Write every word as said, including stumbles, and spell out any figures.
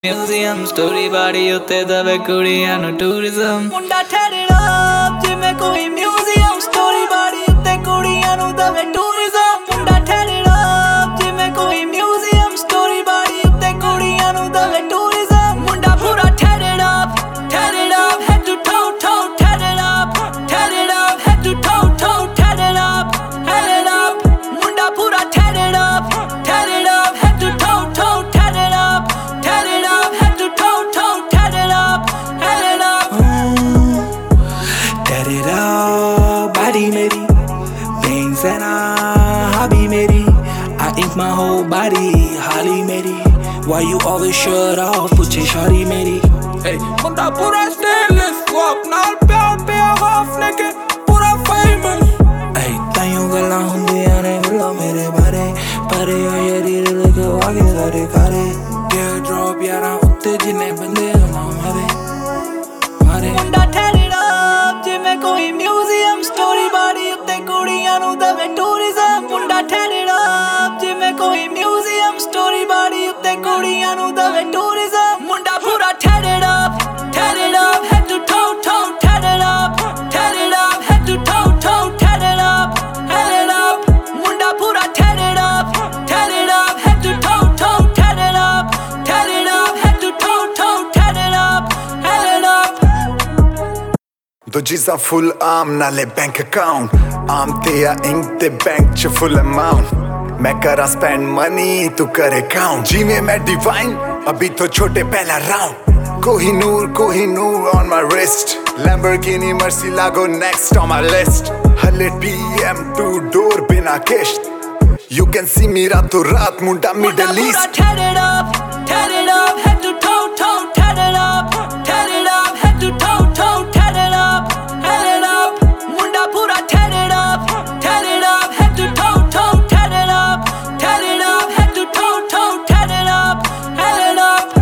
Museum story body utte dave kudiyan nu tourism munda thadira jive koi museum story body utte kudiyan nu dave tourism munda thadira jive koi museum story body utte kudiyan nu dave tourism munda pura thadira thadira head to toe toe thadira thadira head to toe toe thadira head it up munda pura thadira thadira head to toe toe thadira thadira head to toe toe thadira head it up Tat it up, body meri veins and a hobby meri I ink my whole body, Holly meri Why you always shut off, put your shawty meri Hey, munda pura stainless, go up naal pyar pe half naked, pura famous Hey, taiyon galan hundiyan ne galla mere bare Pare aaya dil ke aage sare kare Teardrop yaran utte jinne bande na mare Mare munda thadira jive koi museum story body utte kudiyan nu dave tourism munda thadira jive koi museum story body utte kudiyan nu dave tourism munda pura thadira thadira head to toe toe thadira thadira head to toe toe thadira head it up munda pura thadira thadira head to toe toe thadira thadira head to toe toe thadira head it up दो चीज़ां full arm नाले bank account आम ते या ink ते bank च full amount मैं करा spend money तू करे count जीवे मैं divine अभी तो छोटे पहला round Kohinoor Kohinoor on my wrist Lamborghini Murcielago next on my list हले P M two door बिना किश्त You can see me रातों रात मुंडा Middle East Tat it up, tat it up, head to toe toe, tat it up, tat it up, head to toe toe, tat it up, head it up, munda pura tat it up, tat it up, head to toe toe, tat it up, tat it up, head to toe toe, tat it up, head it up.